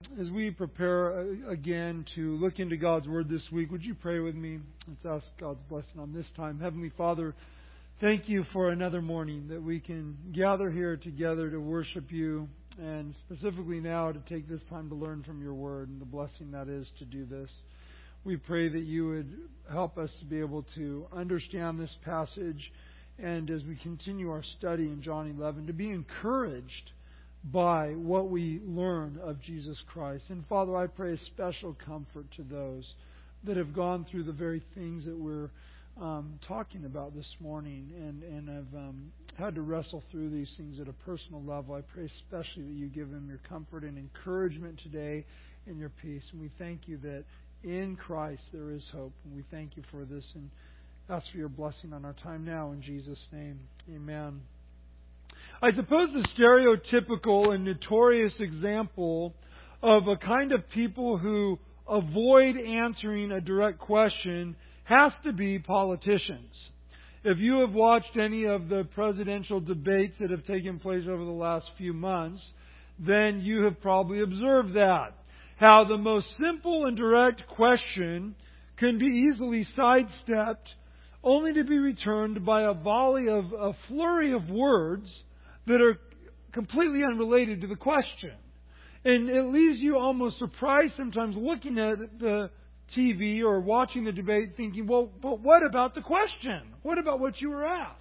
As we prepare again to look into God's Word this week, would you pray with me? Let's ask God's blessing on this time. Heavenly Father, thank you for another morning that we can gather here together to worship you, and specifically now to take this time to learn from your Word and the blessing that is to do this. We pray that you would help us to be able to understand this passage, and as we continue our study in John 11, to be encouraged by what we learn of Jesus Christ. And Father, I pray a special comfort to those that have gone through the very things that we're talking about this morning and have had to wrestle through these things at a personal level. I pray especially that you give them your comfort and encouragement today and your peace. And we thank you that in Christ there is hope. And we thank you for this and ask for your blessing on our time now. In Jesus' name, amen. I suppose the stereotypical and notorious example of a kind of people who avoid answering a direct question has to be politicians. If you have watched any of the presidential debates that have taken place over the last few months, then you have probably observed that. How the most simple and direct question can be easily sidestepped, only to be returned by a volley of a flurry of words that are completely unrelated to the question. And it leaves you almost surprised sometimes looking at the TV or watching the debate thinking, well, but what about the question? What about what you were asked?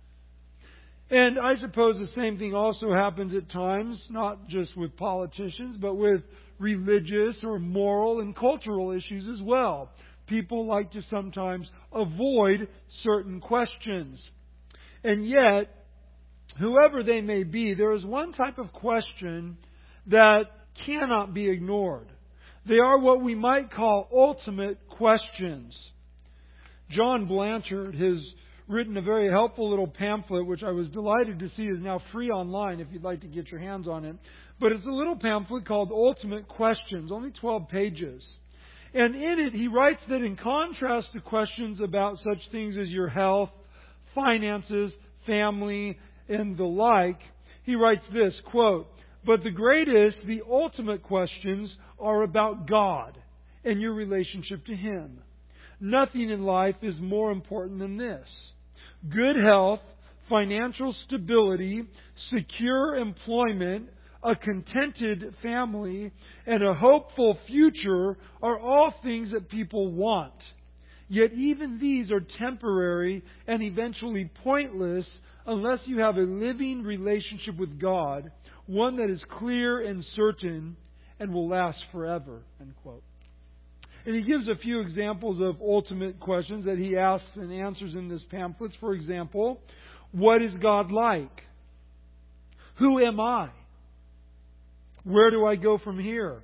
And I suppose the same thing also happens at times, not just with politicians, but with religious or moral and cultural issues as well. People like to sometimes avoid certain questions. And yet, whoever they may be, there is one type of question that cannot be ignored. They are what we might call ultimate questions. John Blanchard has written a very helpful little pamphlet, which I was delighted to see is now free online if you'd like to get your hands on it. But it's a little pamphlet called Ultimate Questions, only 12 pages. And in it, he writes that in contrast to questions about such things as your health, finances, family, and the like, he writes this, quote, "But the greatest, the ultimate questions are about God and your relationship to Him. Nothing in life is more important than this. Good health, financial stability, secure employment, a contented family, and a hopeful future are all things that people want. Yet even these are temporary and eventually pointless unless you have a living relationship with God, one that is clear and certain and will last forever." End quote. And he gives a few examples of ultimate questions that he asks and answers in this pamphlet. For example, what is God like? Who am I? Where do I go from here?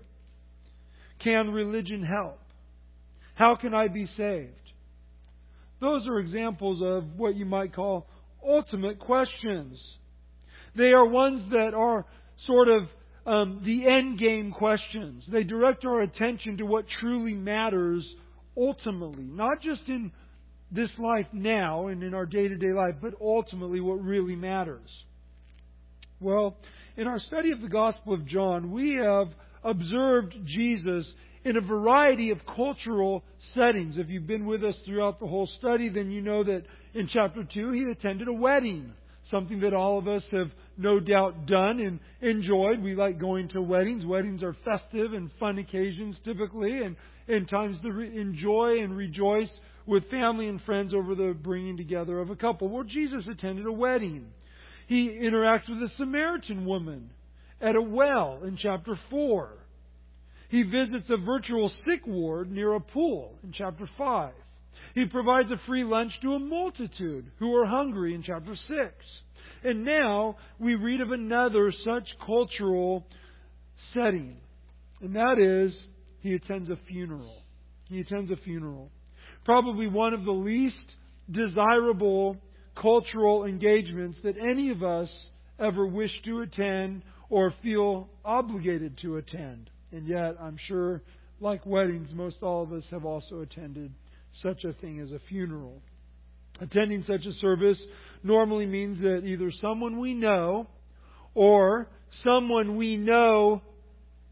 Can religion help? How can I be saved? Those are examples of what you might call ultimate questions. They are ones that are sort of the end game questions. They direct our attention to what truly matters ultimately, not just in this life now and in our day-to-day life, but ultimately what really matters. Well, in our study of the Gospel of John, we have observed Jesus in a variety of cultural settings. If you've been with us throughout the whole study, then you know that in chapter 2 he attended a wedding, something that all of us have no doubt done and enjoyed. We like going to weddings. Weddings are festive and fun occasions typically, and times to enjoy and rejoice with family and friends over the bringing together of a couple. Well, Jesus attended a wedding. He interacts with a Samaritan woman at a well in chapter 4. He visits a virtual sick ward near a pool in chapter 5. He provides a free lunch to a multitude who are hungry in chapter 6. And now we read of another such cultural setting. And that is, he attends a funeral. He attends a funeral. Probably one of the least desirable cultural engagements that any of us ever wish to attend or feel obligated to attend. And yet, I'm sure, like weddings, most all of us have also attended such a thing as a funeral. Attending such a service normally means that either someone we know or someone we know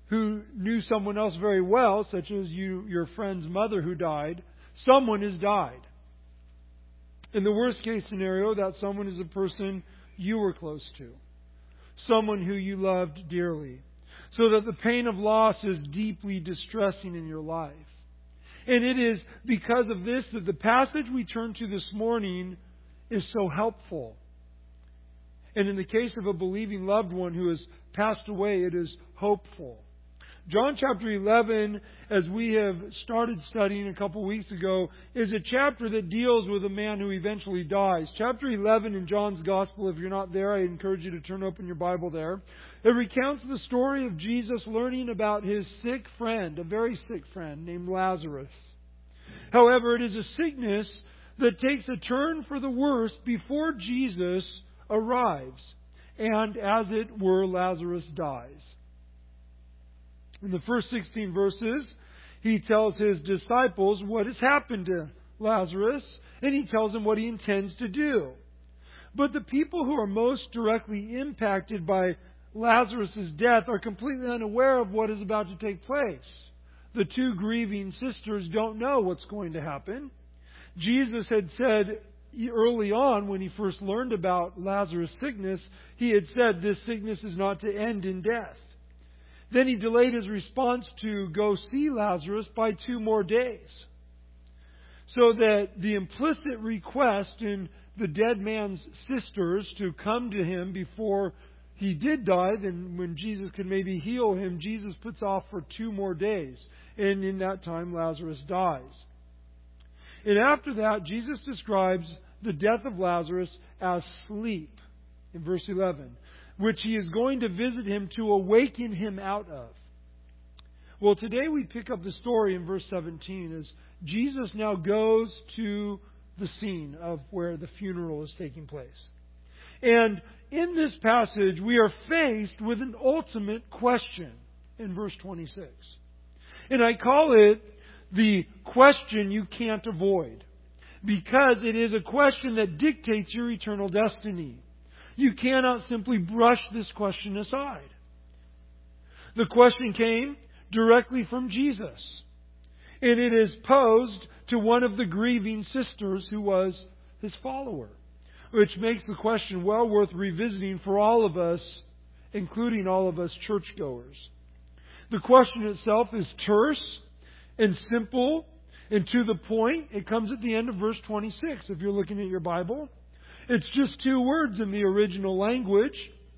who knew someone else very well, such as your friend's mother who died, someone has died. In the worst case scenario, that someone is a person you were close to, someone who you loved dearly, so that the pain of loss is deeply distressing in your life. And it is because of this that the passage we turn to this morning is so helpful. And in the case of a believing loved one who has passed away, it is hopeful. John chapter 11, as we have started studying a couple weeks ago, is a chapter that deals with a man who eventually dies. Chapter 11 in John's Gospel, if you're not there, I encourage you to turn open your Bible there. It recounts the story of Jesus learning about his sick friend, a very sick friend named Lazarus. However, it is a sickness that takes a turn for the worse before Jesus arrives. And as it were, Lazarus dies. In the first 16 verses, he tells his disciples what has happened to Lazarus, and he tells them what he intends to do. But the people who are most directly impacted by Lazarus' death are completely unaware of what is about to take place. The two grieving sisters don't know what's going to happen. Jesus had said early on, when he first learned about Lazarus' sickness, he had said this sickness is not to end in death. Then he delayed his response to go see Lazarus by 2 more days. So that the implicit request in the dead man's sisters to come to him before he did die, then when Jesus could maybe heal him, Jesus puts off for 2 more days. And in that time, Lazarus dies. And after that, Jesus describes the death of Lazarus as sleep, in verse 11, which he is going to visit him to awaken him out of. Well, today we pick up the story in verse 17 as Jesus now goes to the scene of where the funeral is taking place. And in this passage, we are faced with an ultimate question in verse 26. And I call it the question you can't avoid, because it is a question that dictates your eternal destiny. You cannot simply brush this question aside. The question came directly from Jesus, and it is posed to one of the grieving sisters who was his follower, which makes the question well worth revisiting for all of us, including all of us churchgoers. The question itself is terse and simple and to the point. It comes at the end of verse 26, if you're looking at your Bible. It's just 2 words in the original language.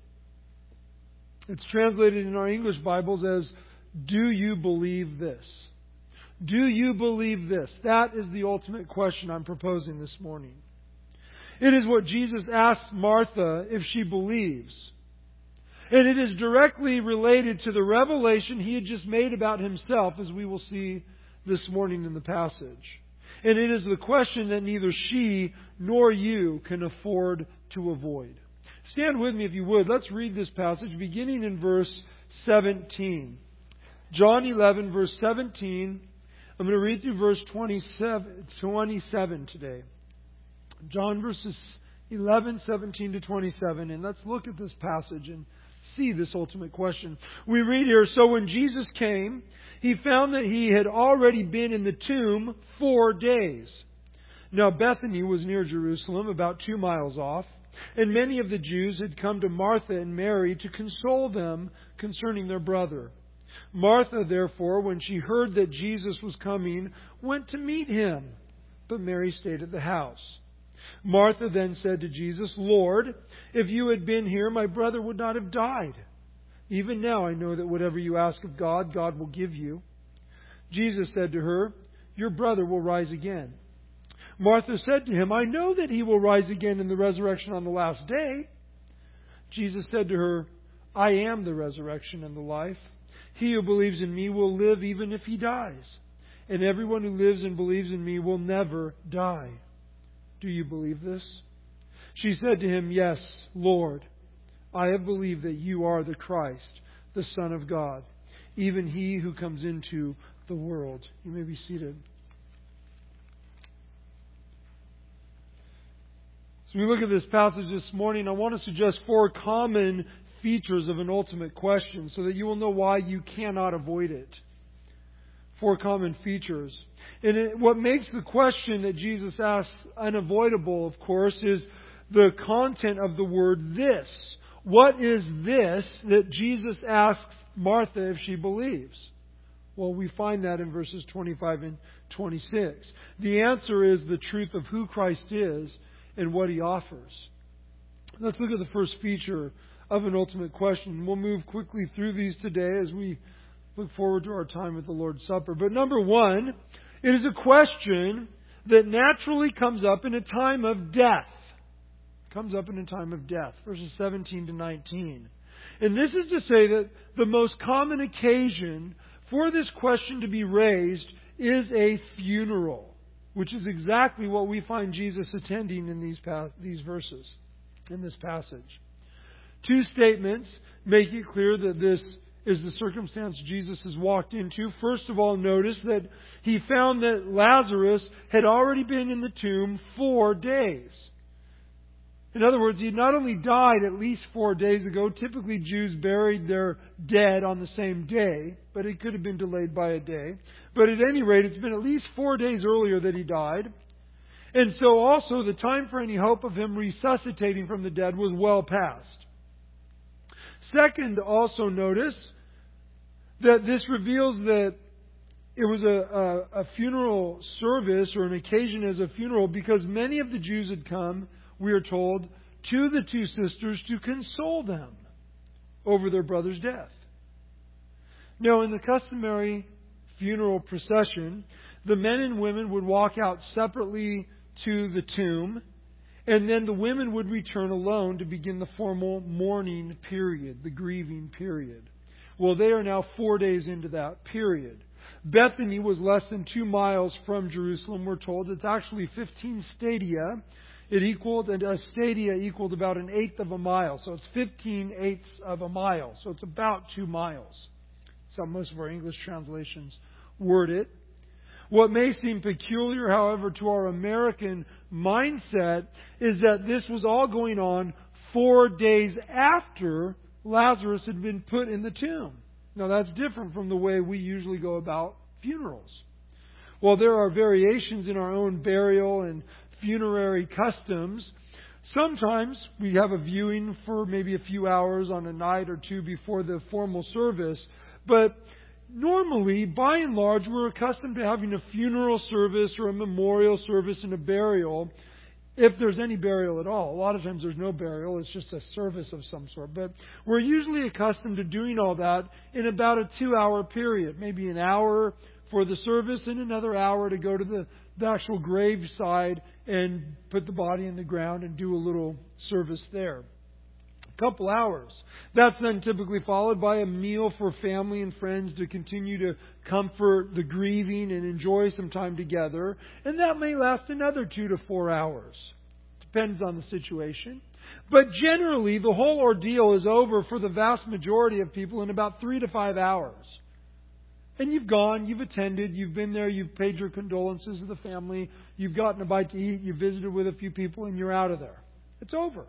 It's translated in our English Bibles as, "Do you believe this?" Do you believe this? That is the ultimate question I'm proposing this morning. It is what Jesus asked Martha if she believes. And it is directly related to the revelation he had just made about himself, as we will see this morning in the passage. And it is the question that neither she nor you can afford to avoid. Stand with me if you would. Let's read this passage beginning in verse 17. John 11, verse 17. I'm going to read through verse 27 today. John verses 11, 17 to 27. And let's look at this passage and see this ultimate question. We read here, "So when Jesus came, he found that he had already been in the tomb 4 days. Now Bethany was near Jerusalem, about 2 miles off, and many of the Jews had come to Martha and Mary to console them concerning their brother. Martha, therefore, when she heard that Jesus was coming, went to meet him, but Mary stayed at the house. Martha then said to Jesus, 'Lord, if you had been here, my brother would not have died. Even now I know that whatever you ask of God, God will give you.' Jesus said to her, 'Your brother will rise again.' Martha said to him, 'I know that he will rise again in the resurrection on the last day.' Jesus said to her, 'I am the resurrection and the life. He who believes in me will live even if he dies. And everyone who lives and believes in me will never die. Do you believe this?' She said to him, 'Yes, Lord. I have believed that you are the Christ, the Son of God, even he who comes into the world.'" You may be seated. As we look at this passage this morning, I want to suggest 4 common features of an ultimate question so that you will know why you cannot avoid it. 4 common features. And what makes the question that Jesus asks unavoidable, of course, is the content of the word this. What is this that Jesus asks Martha if she believes? Well, we find that in verses 25 and 26. The answer is the truth of who Christ is and what He offers. Let's look at the first feature of an ultimate question. We'll move quickly through these today as we look forward to our time at the Lord's Supper. But number one, it is a question that naturally comes up in a time of death. Comes up in a time of death. Verses 17 to 19. And this is to say that the most common occasion for this question to be raised is a funeral, which is exactly what we find Jesus attending in these verses, in this passage. 2 statements make it clear that this is the circumstance Jesus has walked into. First of all, notice that he found that Lazarus had already been in the tomb 4 days. In other words, he had not only died at least 4 days ago. Typically, Jews buried their dead on the same day, but it could have been delayed by a day. But at any rate, it's been at least 4 days earlier that he died. And so also, the time for any hope of him resuscitating from the dead was well past. Second, also notice that this reveals that it was a funeral service or an occasion as a funeral because many of the Jews had come, we are told, to the 2 sisters to console them over their brother's death. Now, in the customary funeral procession, the men and women would walk out separately to the tomb, and then the women would return alone to begin the formal mourning period, the grieving period. Well, they are now 4 days into that period. Bethany was less than 2 miles from Jerusalem, we're told. It's actually 15 stadia. And a stadia equaled about 1/8 of a mile. So it's 15/8 of a mile. So it's about 2 miles. That's how most of our English translations word it. What may seem peculiar, however, to our American mindset is that this was all going on 4 days after Lazarus had been put in the tomb. Now that's different from the way we usually go about funerals. While there are variations in our own burial and funerary customs, sometimes we have a viewing for maybe a few hours on a night or two before the formal service, but normally, by and large, we're accustomed to having a funeral service or a memorial service and a burial, if there's any burial at all. A lot of times there's no burial, it's just a service of some sort. But we're usually accustomed to doing all that in about a 2-hour period, maybe an hour for the service and another hour to go to the actual graveside and put the body in the ground and do a little service there. A couple hours. That's then typically followed by a meal for family and friends to continue to comfort the grieving and enjoy some time together. And that may last another 2 to 4 hours. Depends on the situation. But generally, the whole ordeal is over for the vast majority of people in about 3 to 5 hours. And you've gone, you've attended, you've been there, you've paid your condolences to the family, you've gotten a bite to eat, you've visited with a few people, and you're out of there. It's over.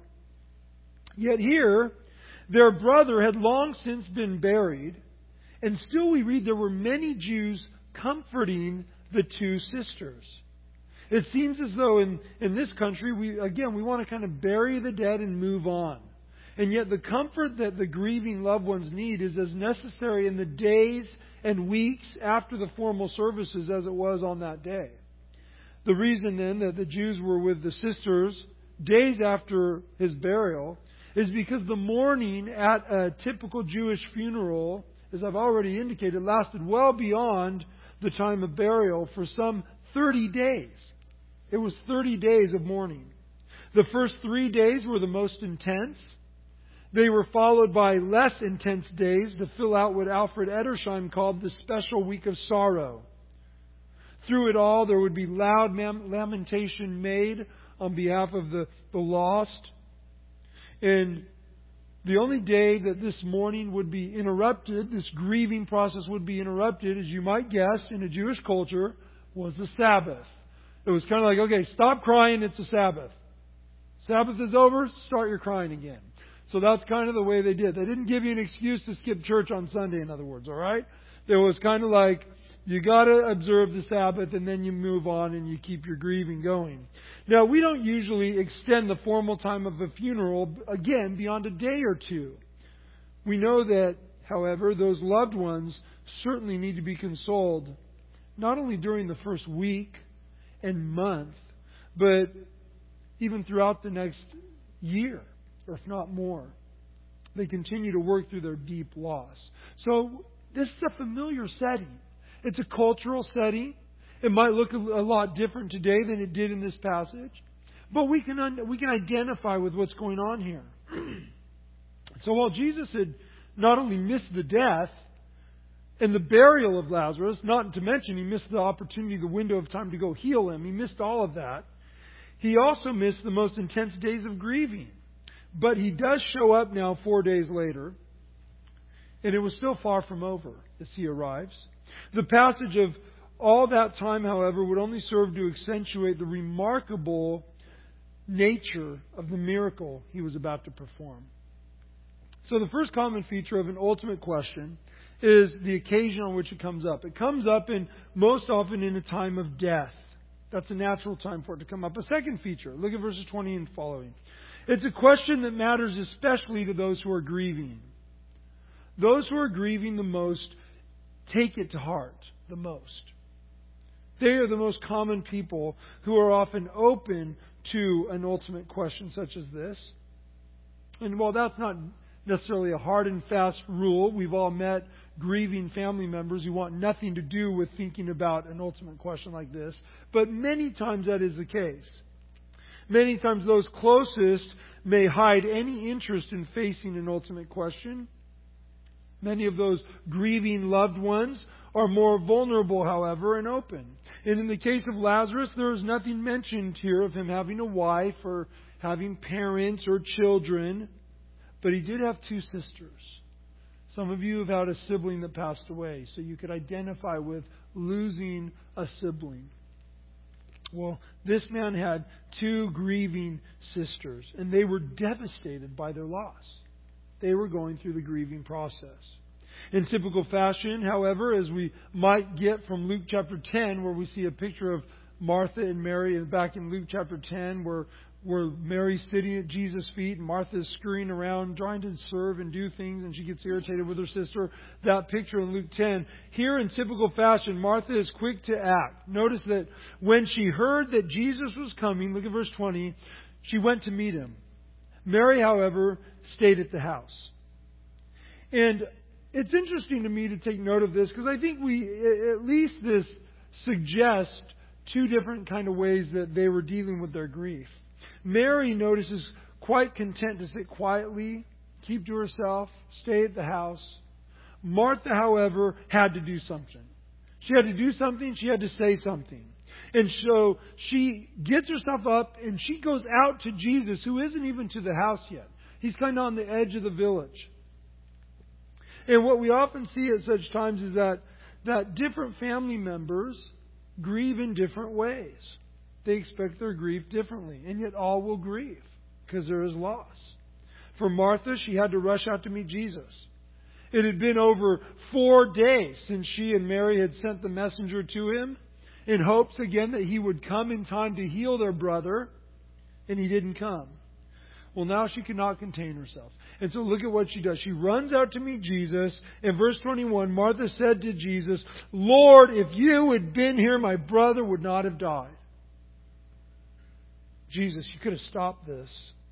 Yet here, their brother had long since been buried, and still we read there were many Jews comforting the 2 sisters. It seems as though in this country, we want to kind of bury the dead and move on. And yet the comfort that the grieving loved ones need is as necessary in the days and weeks after the formal services as it was on that day. The reason then that the Jews were with the sisters days after his burial is because the mourning at a typical Jewish funeral, as I've already indicated, lasted well beyond the time of burial for some 30 days. It was 30 days of mourning. The first 3 days were the most intense. They were followed by less intense days to fill out what Alfred Edersheim called the special week of sorrow. Through it all, there would be loud lamentation made on behalf of the lost. And the only day that this mourning would be interrupted, this grieving process would be interrupted, as you might guess, in a Jewish culture, was the Sabbath. It was kind of like, okay, stop crying, it's a Sabbath. Sabbath is over, start your crying again. So that's kind of the way they did. They didn't give you an excuse to skip church on Sunday, in other words, all right? There was kind of like, you got to observe the Sabbath and then you move on and you keep your grieving going. Now, we don't usually extend the formal time of a funeral, again, beyond a day or two. We know that, however, those loved ones certainly need to be consoled, not only during the first week and month, but even throughout the next year, or if not more. They continue to work through their deep loss. So, this is a familiar setting. It's a cultural setting. It might look a lot different today than it did in this passage, but we can identify with what's going on here. So while Jesus had not only missed the death and the burial of Lazarus, not to mention he missed the opportunity, the window of time to go heal him, he missed all of that. He also missed the most intense days of grieving. But he does show up now 4 days later, and it was still far from over as he arrives. The passage of all that time, however, would only serve to accentuate the remarkable nature of the miracle he was about to perform. So the first common feature of an ultimate question is the occasion on which it comes up. It comes up most often in a time of death. That's a natural time for it to come up. A second feature, look at verses 20 and following. It's a question that matters especially to those who are grieving. Those who are grieving the most take it to heart the most. They are the most common people who are often open to an ultimate question such as this. And while that's not necessarily a hard and fast rule, we've all met grieving family members who want nothing to do with thinking about an ultimate question like this. But many times that is the case. Many times those closest may hide any interest in facing an ultimate question. Many of those grieving loved ones are more vulnerable, however, and open. And in the case of Lazarus, there is nothing mentioned here of him having a wife or having parents or children. But he did have two sisters. Some of you have had a sibling that passed away, so you could identify with losing a sibling. Well, this man had two grieving sisters, and they were devastated by their loss. They were going through the grieving process. In typical fashion, however, as we might get from Luke chapter 10, where we see a picture of Martha and Mary, and back in Luke chapter 10, where Mary's sitting at Jesus' feet and Martha's scurrying around trying to serve and do things, and she gets irritated with her sister. That picture in Luke 10. Here in typical fashion, Martha is quick to act. Notice that when she heard that Jesus was coming, look at verse 20, she went to meet him. Mary, however, stayed at the house. And it's interesting to me to take note of this, because I think at least this suggests two different kind of ways that they were dealing with their grief. Mary, notices, quite content to sit quietly, keep to herself, stay at the house. Martha, however, had to do something. She had to do something. She had to say something. And so she gets herself up and she goes out to Jesus, who isn't even to the house yet. He's kind of on the edge of the village. And what we often see at such times is that different family members grieve in different ways. They expect their grief differently, and yet all will grieve because there is loss. For Martha, she had to rush out to meet Jesus. It had been over 4 days since she and Mary had sent the messenger to him in hopes again that he would come in time to heal their brother, and he didn't come. Well, now she could not contain herself. And so look at what she does. She runs out to meet Jesus. In verse 21, Martha said to Jesus, "Lord, if you had been here, my brother would not have died." Jesus, you could have stopped this.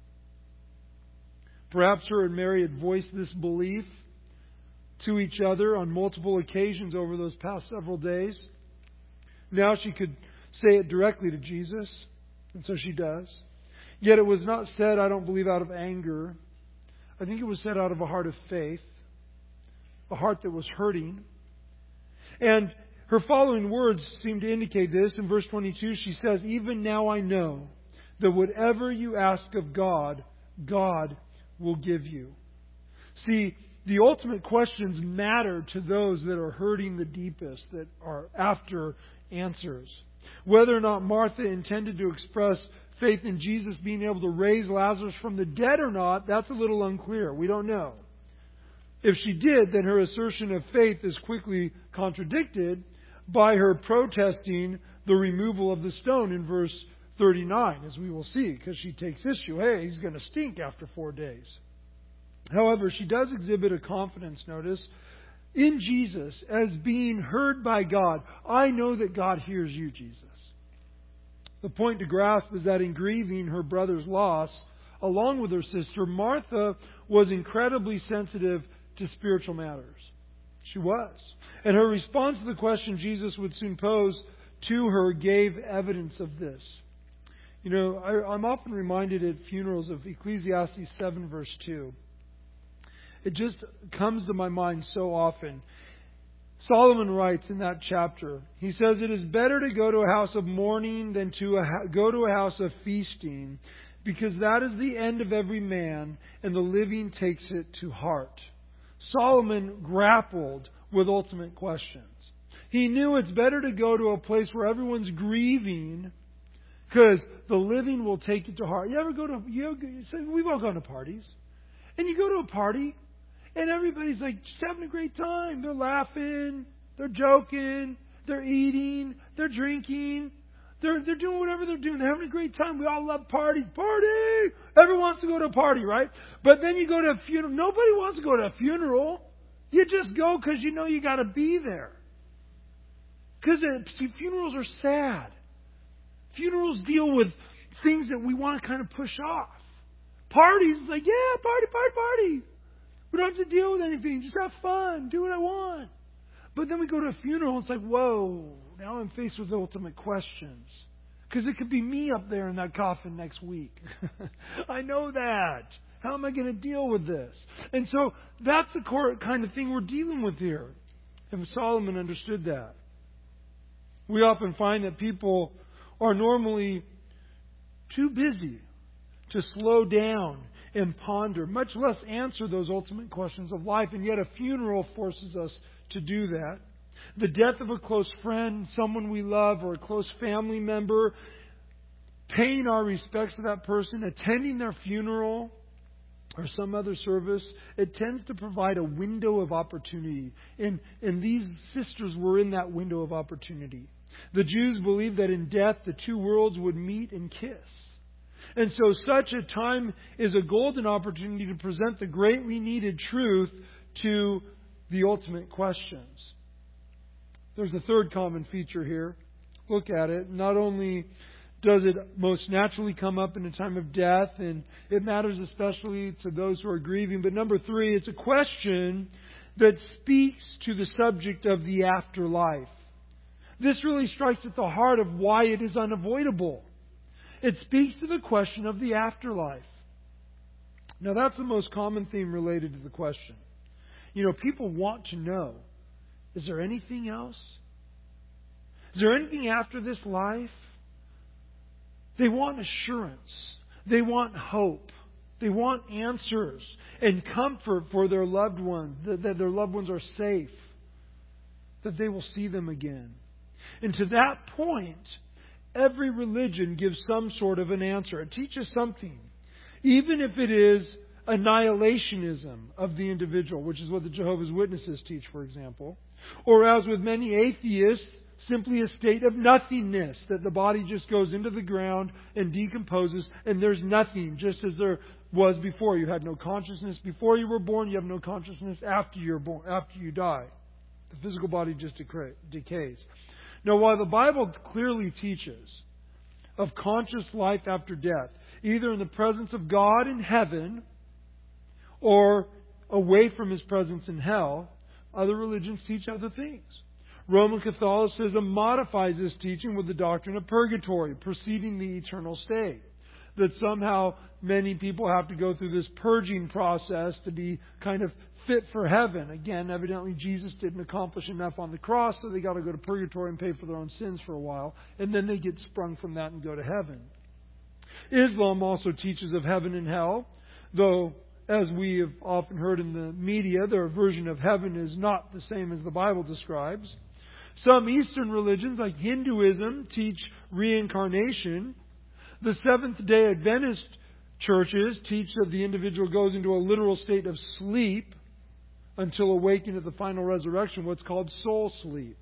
Perhaps her and Mary had voiced this belief to each other on multiple occasions over those past several days. Now she could say it directly to Jesus, and so she does. Yet it was not said, I don't believe, out of anger. I think it was said out of a heart of faith, a heart that was hurting. And her following words seem to indicate this. In verse 22, she says, "Even now I know that whatever you ask of God, God will give you." See, the ultimate questions matter to those that are hurting the deepest, that are after answers. Whether or not Martha intended to express faith in Jesus being able to raise Lazarus from the dead or not, that's a little unclear. We don't know. If she did, then her assertion of faith is quickly contradicted by her protesting the removal of the stone in verse 39, as we will see, because she takes issue. Hey, he's going to stink after 4 days. However, she does exhibit a confidence, notice, in Jesus as being heard by God. I know that God hears you, Jesus. The point to grasp is that in grieving her brother's loss, along with her sister, Martha was incredibly sensitive to spiritual matters. She was. And her response to the question Jesus would soon pose to her gave evidence of this. You know, I'm often reminded at funerals of Ecclesiastes 7 verse 2. It just comes to my mind so often. Solomon writes in that chapter, he says, "It is better to go to a house of mourning than to go to a house of feasting, because that is the end of every man, and the living takes it to heart." Solomon grappled with ultimate questions. He knew it's better to go to a place where everyone's grieving, because the living will take it to heart. You ever go to, we've all gone to parties, and you go to a party, and everybody's like just having a great time. They're laughing, they're joking, they're eating, they're drinking, they're doing whatever they're doing. They're having a great time. We all love parties. Party! Everyone wants to go to a party, right? But then you go to a funeral. Nobody wants to go to a funeral. You just go because you know you got to be there. Because funerals are sad. Funerals deal with things that we want to kind of push off. Parties, like, yeah, party, party, party. We don't have to deal with anything. Just have fun. Do what I want. But then we go to a funeral and it's like, whoa, now I'm faced with ultimate questions. Because it could be me up there in that coffin next week. I know that. How am I going to deal with this? And so that's the kind of thing we're dealing with here. And Solomon understood that. We often find that people are normally too busy to slow down and ponder, much less answer those ultimate questions of life. And yet a funeral forces us to do that. The death of a close friend, someone we love, or a close family member, paying our respects to that person, attending their funeral, or some other service, it tends to provide a window of opportunity. And these sisters were in that window of opportunity. The Jews believed that in death the two worlds would meet and kiss. And so such a time is a golden opportunity to present the greatly needed truth to the ultimate questions. There's a third common feature here. Look at it. Not only does it most naturally come up in a time of death, and it matters especially to those who are grieving, but number three, it's a question that speaks to the subject of the afterlife. This really strikes at the heart of why it is unavoidable. It speaks to the question of the afterlife. Now, that's the most common theme related to the question. You know, people want to know, is there anything else? Is there anything after this life? They want assurance. They want hope. They want answers and comfort for their loved ones, that their loved ones are safe, that they will see them again. And to that point, every religion gives some sort of an answer. It teaches something. Even if it is annihilationism of the individual, which is what the Jehovah's Witnesses teach, for example. Or as with many atheists, simply a state of nothingness, that the body just goes into the ground and decomposes, and there's nothing, just as there was before. You had no consciousness before you were born, you have no consciousness after you're born, after you die. The physical body just decays. Now, while the Bible clearly teaches of conscious life after death, either in the presence of God in heaven or away from His presence in hell, other religions teach other things. Roman Catholicism modifies this teaching with the doctrine of purgatory, preceding the eternal state. That somehow many people have to go through this purging process to be kind of fit for heaven. Again, evidently Jesus didn't accomplish enough on the cross, so they got to go to purgatory and pay for their own sins for a while, and then they get sprung from that and go to heaven. Islam also teaches of heaven and hell, though, as we have often heard in the media, their version of heaven is not the same as the Bible describes. Some Eastern religions, like Hinduism, teach reincarnation, The Seventh-day Adventist churches teach that the individual goes into a literal state of sleep until awakened at the final resurrection, what's called soul sleep.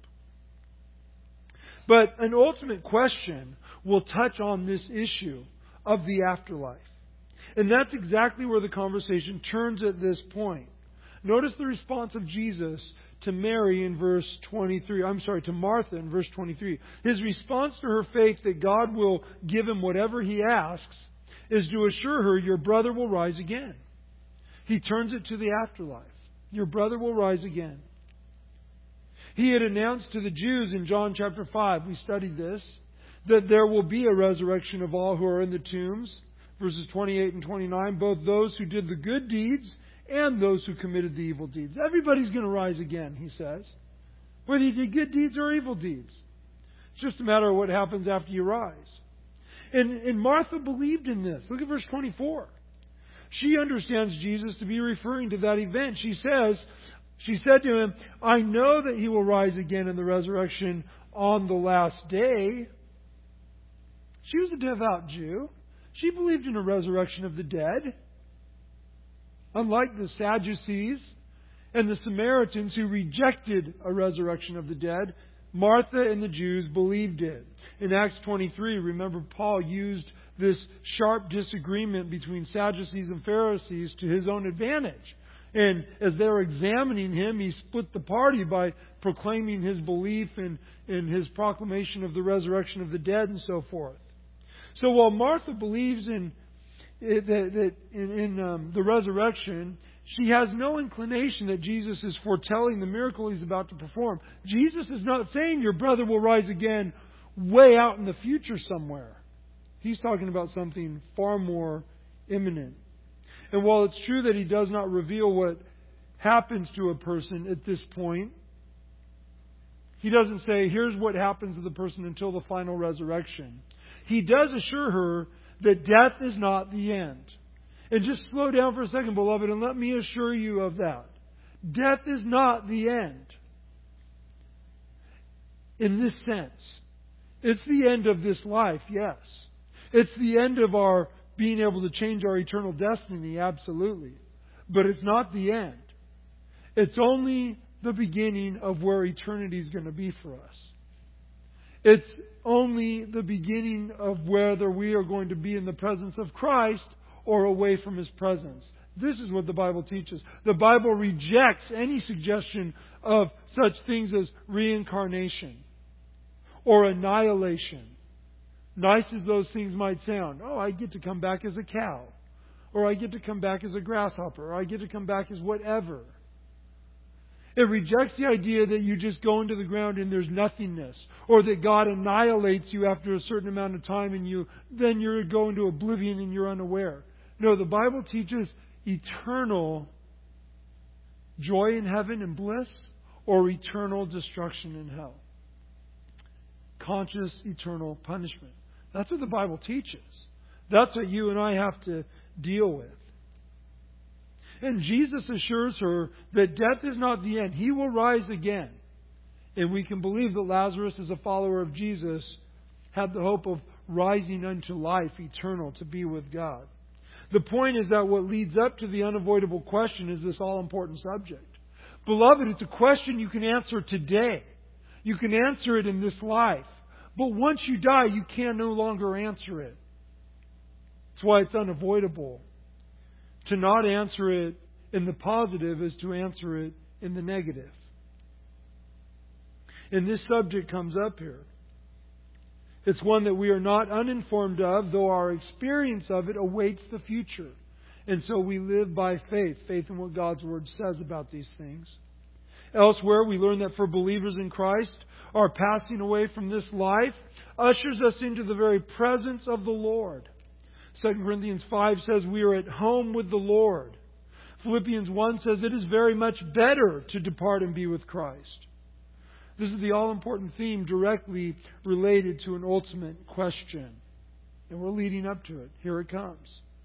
But an ultimate question will touch on this issue of the afterlife. And that's exactly where the conversation turns at this point. Notice the response of Jesus to Mary in verse 23. To Martha in verse 23. His response to her faith that God will give him whatever he asks is to assure her, your brother will rise again. He turns it to the afterlife. Your brother will rise again. He had announced to the Jews in John chapter 5, we studied this, that there will be a resurrection of all who are in the tombs. Verses 28 and 29, both those who did the good deeds and those who committed the evil deeds. Everybody's going to rise again, he says. Whether you did good deeds or evil deeds. It's just a matter of what happens after you rise. And Martha believed in this. Look at verse 24. She understands Jesus to be referring to that event. She said to him, I know that he will rise again in the resurrection on the last day. She was a devout Jew. She believed in a resurrection of the dead. Unlike the Sadducees and the Samaritans who rejected a resurrection of the dead, Martha and the Jews believed it. In Acts 23, remember Paul used this sharp disagreement between Sadducees and Pharisees to his own advantage. And as they were examining him, he split the party by proclaiming his belief in his proclamation of the resurrection of the dead and so forth. So while Martha believes in the resurrection, she has no inclination that Jesus is foretelling the miracle he's about to perform. Jesus is not saying your brother will rise again way out in the future somewhere. He's talking about something far more imminent. And while it's true that he does not reveal what happens to a person at this point, he doesn't say, here's what happens to the person until the final resurrection. He does assure her that death is not the end. And just slow down for a second, beloved, and let me assure you of that. Death is not the end. In this sense. It's the end of this life, yes. It's the end of our being able to change our eternal destiny, absolutely. But it's not the end. It's only the beginning of where eternity is going to be for us. It's only the beginning of whether we are going to be in the presence of Christ or away from His presence. This is what the Bible teaches. The Bible rejects any suggestion of such things as reincarnation or annihilation. Nice as those things might sound. Oh, I get to come back as a cow. Or I get to come back as a grasshopper. Or I get to come back as whatever. It rejects the idea that you just go into the ground and there's nothingness. Or that God annihilates you after a certain amount of time and then you go into oblivion and you're unaware. No, the Bible teaches eternal joy in heaven and bliss or eternal destruction in hell. Conscious eternal punishment. That's what the Bible teaches. That's what you and I have to deal with. And Jesus assures her that death is not the end. He will rise again. And we can believe that Lazarus, as a follower of Jesus, had the hope of rising unto life eternal to be with God. The point is that what leads up to the unavoidable question is this all-important subject. Beloved, it's a question you can answer today. You can answer it in this life. But once you die, you can no longer answer it. That's why it's unavoidable. To not answer it in the positive is to answer it in the negative. And this subject comes up here. It's one that we are not uninformed of, though our experience of it awaits the future. And so we live by faith in what God's Word says about these things. Elsewhere, we learn that for believers in Christ, our passing away from this life ushers us into the very presence of the Lord. 2 Corinthians 5 says we are at home with the Lord. Philippians 1 says it is very much better to depart and be with Christ. This is the all-important theme directly related to an ultimate question. And we're leading up to it. Here it comes.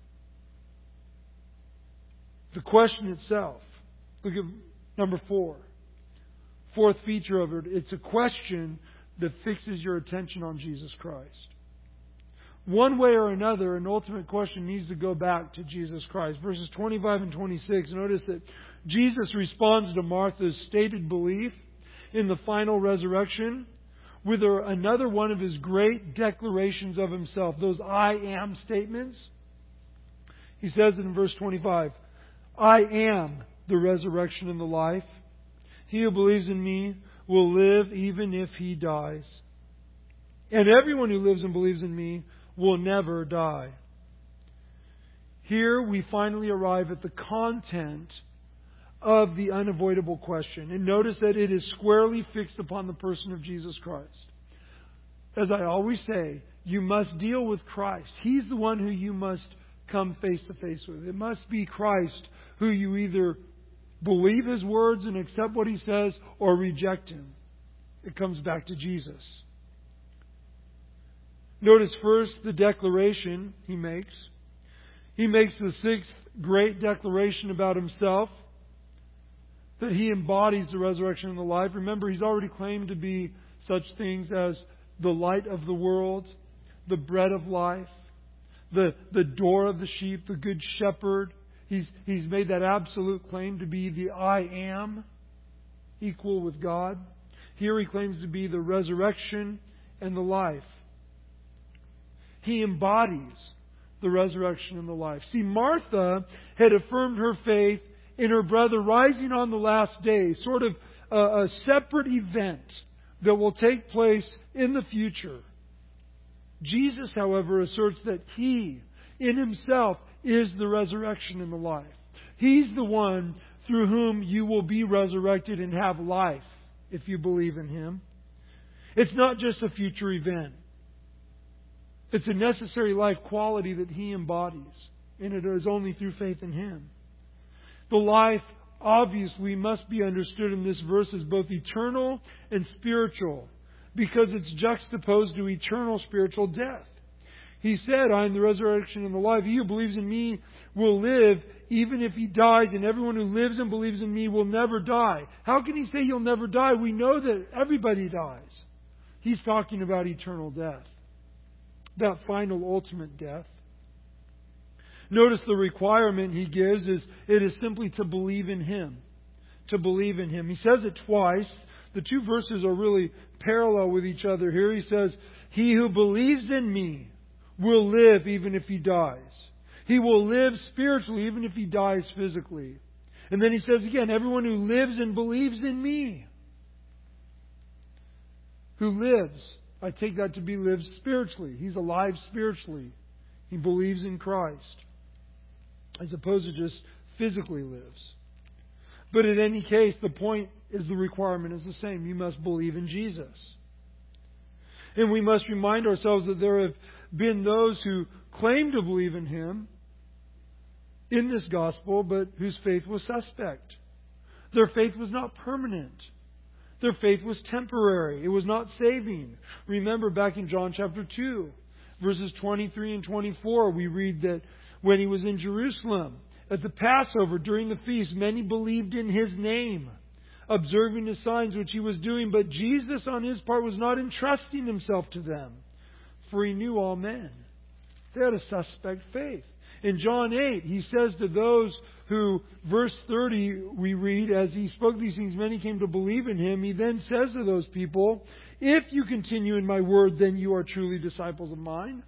The question itself. Look at number 4. Fourth feature of it. It's a question that fixes your attention on Jesus Christ. one way or another, an ultimate question needs to go back to Jesus Christ. Verses 25 and 26, notice that Jesus responds to Martha's stated belief in the final resurrection with another one of His great declarations of Himself, those I am statements. He says in verse 25, I am the resurrection and the life. He who believes in me will live even if he dies. And everyone who lives and believes in me will never die. Here we finally arrive at the content of the unavoidable question. And notice that it is squarely fixed upon the person of Jesus Christ. As I always say, you must deal with Christ. He's the one who you must come face to face with. It must be Christ who you either believe His words and accept what He says or reject Him. It comes back to Jesus. Notice first the declaration He makes. He makes the sixth great declaration about Himself, that He embodies the resurrection and the life. Remember, He's already claimed to be such things as the light of the world, the bread of life, the door of the sheep, the good shepherd. He's made that absolute claim to be the I am, equal with God. Here He claims to be the resurrection and the life. He embodies the resurrection and the life. See, Martha had affirmed her faith in her brother rising on the last day, sort of a separate event that will take place in the future. Jesus, however, asserts that He, in Himself, is the resurrection and the life. He's the one through whom you will be resurrected and have life if you believe in Him. It's not just a future event. It's a necessary life quality that He embodies, and it is only through faith in Him. The life, obviously, must be understood in this verse as both eternal and spiritual, because it's juxtaposed to eternal spiritual death. He said, I am the resurrection and the life. He who believes in me will live even if he dies, and everyone who lives and believes in me will never die. How can He say you'll never die? We know that everybody dies. He's talking about eternal death, that final ultimate death. Notice the requirement He gives is it is simply to believe in Him. To believe in Him. He says it twice. The two verses are really parallel with each other here. He says, He who believes in me will live even if he dies. He will live spiritually even if he dies physically. And then He says again, everyone who lives and believes in me. Who lives. I take that to be lives spiritually. He's alive spiritually. He believes in Christ, as opposed to just physically lives. But in any case, the point is the requirement is the same. You must believe in Jesus. And we must remind ourselves that there have been those who claim to believe in Him in this gospel, but whose faith was suspect. Their faith was not permanent. Their faith was temporary. It was not saving. Remember back in John chapter 2, verses 23 and 24, we read that when He was in Jerusalem at the Passover during the feast, many believed in His name, observing the signs which He was doing. But Jesus on His part was not entrusting Himself to them, for He knew all men. They had a suspect faith. In John 8, He says to those who, verse 30, we read, as He spoke these things, many came to believe in Him. He then says to those people, if you continue in my word, then you are truly disciples of mine.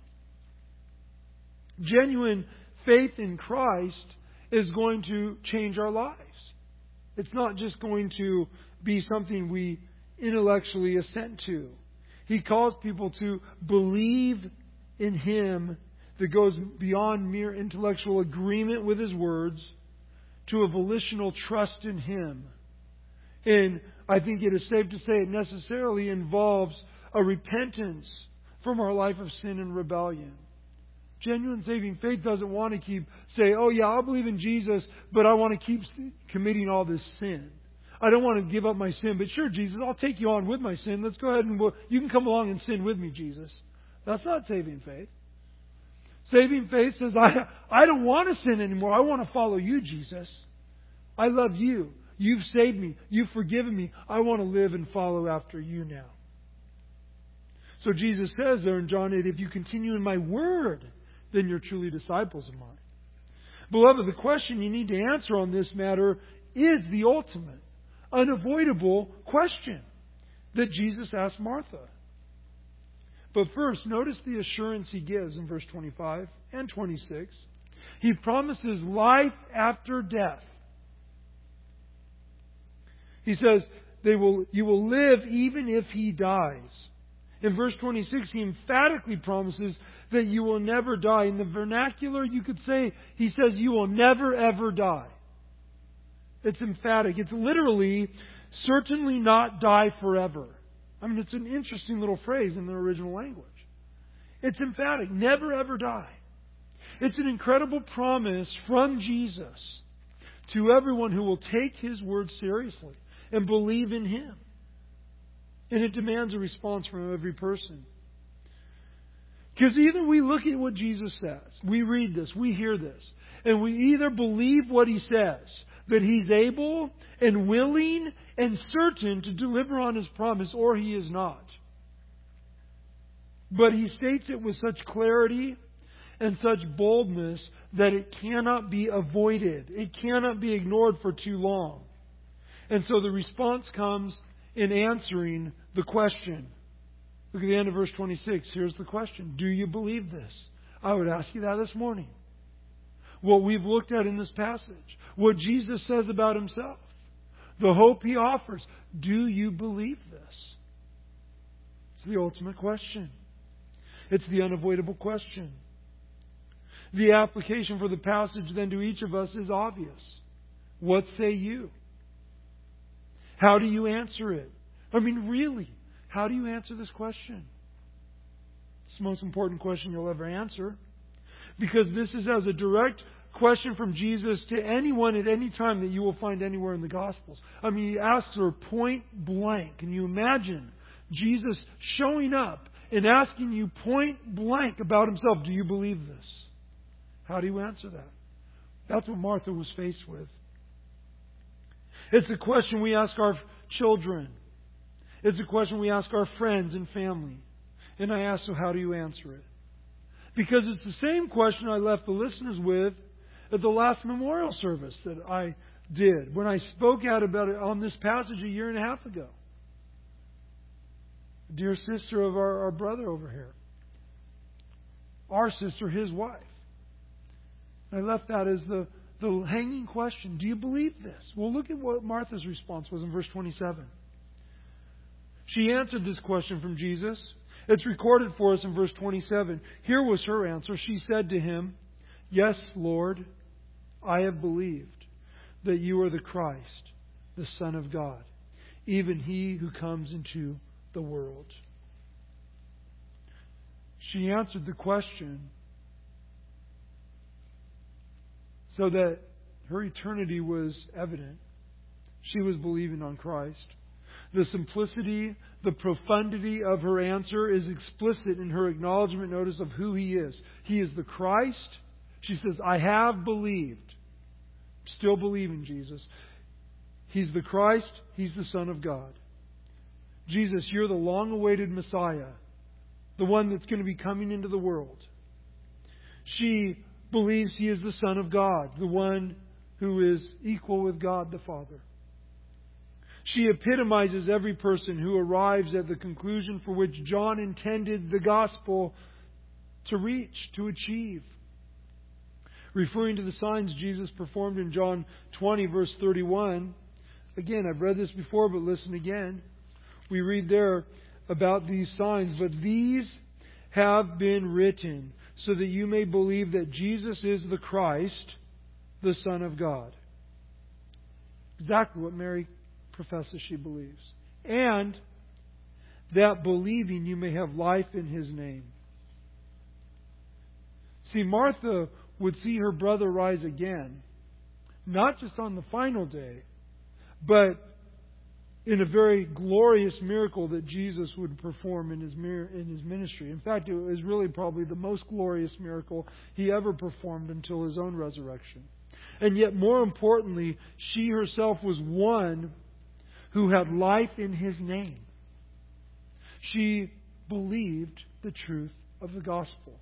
Genuine faith in Christ is going to change our lives. It's not just going to be something we intellectually assent to. He calls people to believe in Him that goes beyond mere intellectual agreement with His words to a volitional trust in Him. And I think it is safe to say it necessarily involves a repentance from our life of sin and rebellion. Genuine saving faith doesn't want to keep say, oh yeah, I'll believe in Jesus, but I want to keep committing all this sin. I don't want to give up my sin, but sure, Jesus, I'll take you on with my sin. Let's go ahead and you can come along and sin with me, Jesus. That's not saving faith. Saving faith says, I don't want to sin anymore. I want to follow you, Jesus. I love you. You've saved me. You've forgiven me. I want to live and follow after you now. So Jesus says there in John 8, if you continue in my word, then you're truly disciples of mine. Beloved, the question you need to answer on this matter is the ultimate, unavoidable question that Jesus asked Martha. But first, notice the assurance He gives in verse 25 and 26. He promises life after death. He says, you will live even if he dies. In verse 26, He emphatically promises that you will never die. In the vernacular, you could say, He says, you will never ever die. It's emphatic. It's literally, certainly not die forever. I mean, it's an interesting little phrase in the original language. It's emphatic. Never ever die. It's an incredible promise from Jesus to everyone who will take His word seriously and believe in Him. And it demands a response from every person. Because either we look at what Jesus says, we read this, we hear this, and we either believe what He says, that He's able and willing and certain to deliver on His promise, or He is not. But He states it with such clarity and such boldness that it cannot be avoided. It cannot be ignored for too long. And so the response comes in answering the question. Look at the end of verse 26. Here's the question. Do you believe this? I would ask you that this morning. What we've looked at in this passage. What Jesus says about Himself. The hope He offers. Do you believe this? It's the ultimate question. It's the unavoidable question. The application for the passage then to each of us is obvious. What say you? How do you answer it? I mean, really, how do you answer this question? It's the most important question you'll ever answer. Because this is as a direct question from Jesus to anyone at any time that you will find anywhere in the Gospels. I mean, He asks her point blank. Can you imagine Jesus showing up and asking you point blank about Himself? Do you believe this? How do you answer that? That's what Martha was faced with. It's a question we ask our children. It's a question we ask our friends and family. And I ask, so how do you answer it? Because it's the same question I left the listeners with at the last memorial service that I did when I spoke out about it on this passage a year and a half ago. A dear sister of our brother over here. Our sister, his wife. I left that as the hanging question. Do you believe this? Well, look at what Martha's response was in verse 27. She answered this question from Jesus. It's recorded for us in verse 27. Here was her answer. She said to Him, Yes, Lord, I have believed that you are the Christ, the Son of God, even He who comes into the world. She answered the question so that her eternity was evident. She was believing on Christ. The simplicity, the profundity of her answer is explicit in her acknowledgement, notice, of who He is. He is the Christ. She says, I have believed. Still believing Jesus. He's the Christ. He's the Son of God. Jesus, you're the long-awaited Messiah. The one that's going to be coming into the world. She believes He is the Son of God. The one who is equal with God the Father. She epitomizes every person who arrives at the conclusion for which John intended the gospel to reach, to achieve. Referring to the signs Jesus performed in John 20, verse 31. Again, I've read this before, but listen again. We read there about these signs. But these have been written so that you may believe that Jesus is the Christ, the Son of God. Exactly what Mary professes she believes. And that believing you may have life in His name. See, Martha would see her brother rise again, not just on the final day, but in a very glorious miracle that Jesus would perform in His ministry. In fact, it was really probably the most glorious miracle He ever performed until His own resurrection. And yet, more importantly, she herself was one who had life in His name. She believed the truth of the gospel.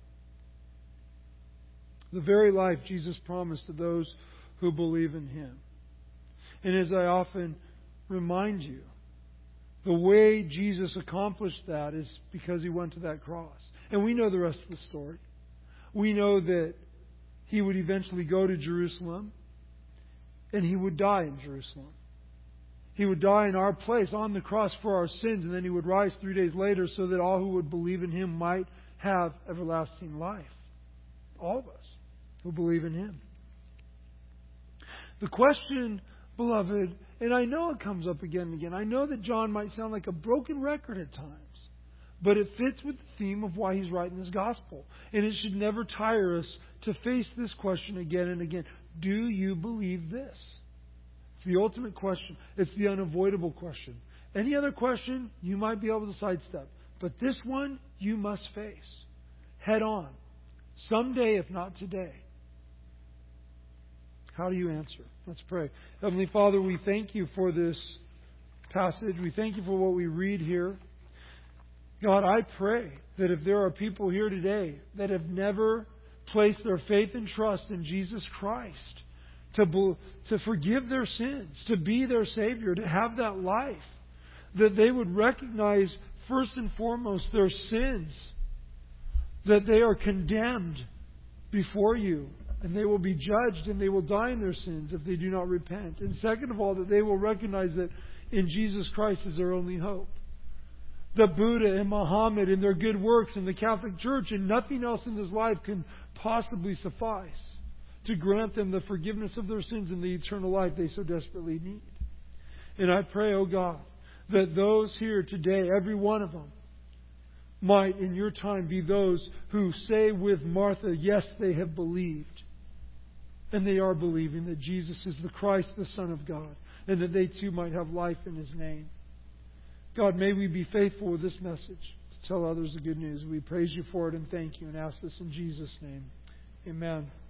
The very life Jesus promised to those who believe in Him. And as I often remind you, the way Jesus accomplished that is because He went to that cross. And we know the rest of the story. We know that He would eventually go to Jerusalem and He would die in Jerusalem. He would die in our place on the cross for our sins, and then He would rise 3 days later so that all who would believe in Him might have everlasting life. All of us who believe in Him. The question, beloved, and I know it comes up again and again. I know that John might sound like a broken record at times. But it fits with the theme of why he's writing this gospel. And it should never tire us to face this question again and again. Do you believe this? It's the ultimate question. It's the unavoidable question. Any other question, you might be able to sidestep. But this one, you must face head on. Someday, if not today. How do you answer? Let's pray. Heavenly Father, we thank You for this passage. We thank You for what we read here. God, I pray that if there are people here today that have never placed their faith and trust in Jesus Christ to forgive their sins, to be their Savior, to have that life, that they would recognize first and foremost their sins, that they are condemned before You, and they will be judged and they will die in their sins if they do not repent. And second of all, that they will recognize that in Jesus Christ is their only hope. That Buddha and Muhammad and their good works and the Catholic Church and nothing else in this life can possibly suffice to grant them the forgiveness of their sins and the eternal life they so desperately need. And I pray, oh God, that those here today, every one of them, might in Your time be those who say with Martha, yes, they have believed. And they are believing that Jesus is the Christ, the Son of God, and that they too might have life in His name. God, may we be faithful with this message to tell others the good news. We praise You for it and thank You and ask this in Jesus' name. Amen.